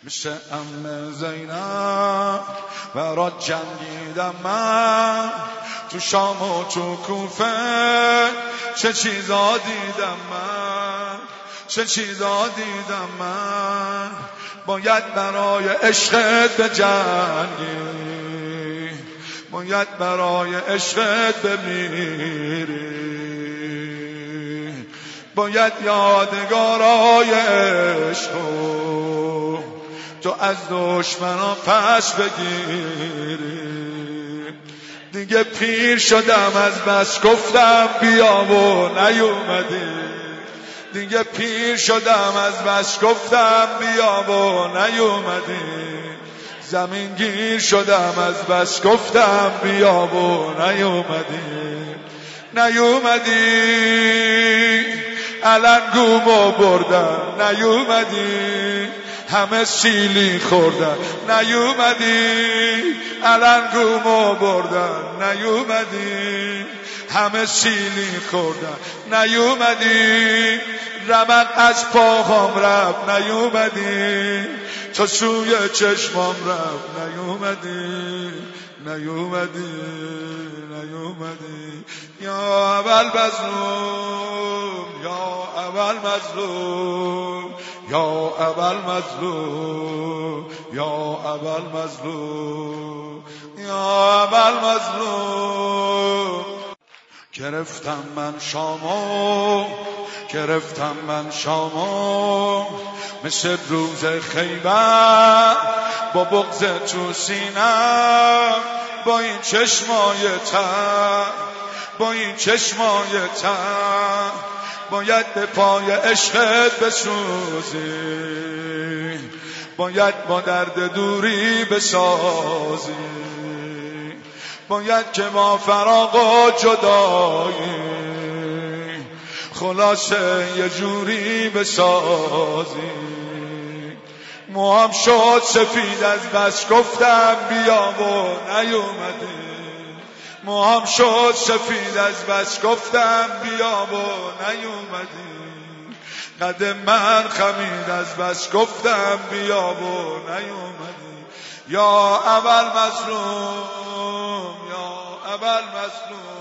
مثل عمه زینب برات جنگیدم من، تو شام و تو کوفه چه چیزا دیدم من، چه چیزا دیدم من. باید برای عشقت بجنگی، باید برای عشقت بمیری، باید یادگارای عشقو تو از دشمنان پس بگیری. دیگه پیر شدم از بس گفتم بیا و نیومدی، دیگه پیر شدم از بس گفتم بیا و نیومدی، زمین گیر شدم از بس گفتم بیا و نیومدی، نیومدی. علنگومو بردن نیومدی، همه سیلی خوردن نیومدی، علنگومو بردن نیومدی، همه سیلی خوردن نیومدی، رمق از پاهام رفت نیومدی، تو سوی چشمام رفت نیومدی، نیومدی، نیومدی. یا اول مظلوم، یا اول مظلوم، یا اول مظلوم، یا اول مظلوم، یا اول مظلوم. گرفتم من شامو، گرفتم من شامو، مثل روز خیبر با بغض تو سینم، با این چشمای تر، با این چشمای تر. باید به پای عشقت بسوزی، باید با درد دوری بسازی، باید که ما فراق و جدایی خلاصه یه جوری بسازی. موهام شد سفید از بس گفتم بیا و نیومدی، موهام شد سفید از بس گفتم بیا و نیومدی، قد من خمید از بس گفتم بیا و نیومدی. یا اول مظلوم، یا اول مظلوم.